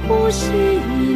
呼吸呢？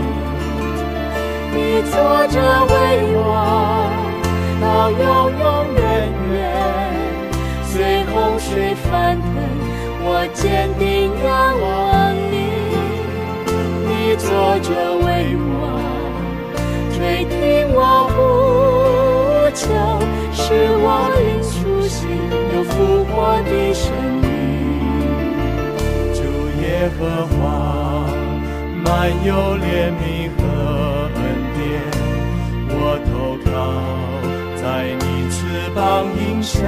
你坐着为王，到永永远远。随洪水翻腾，我坚定仰望你。你坐着为王，垂听我呼求，使我灵苏醒，有复活的生命。 主耶和华满有怜悯和恩典，我投靠在你翅膀荫下。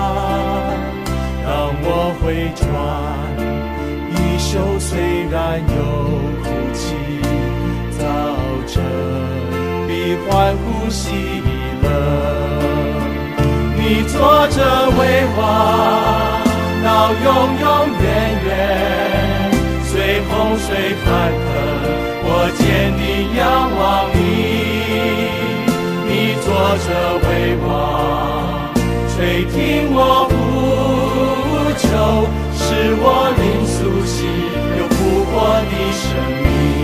当我回转，衣袖虽然有哭泣，早晨必欢呼喜乐。你坐着为王，到永永远远。随洪水翻腾，我坚定仰望你。你坐着为王，垂听我呼求，使我灵苏醒，有复活的生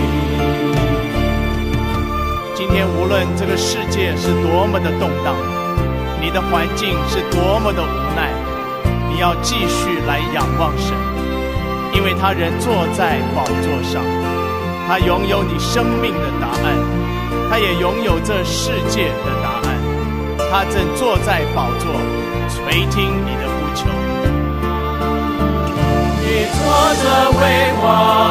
命。 今天无论这个世界是多么的动荡，你的环境是多么的无奈，你要继续来仰望神，因为他人坐在宝座上，他拥有你生命的答案，他也拥有这世界的答案，他正坐在宝座，垂听你的呼求。 你坐着为王，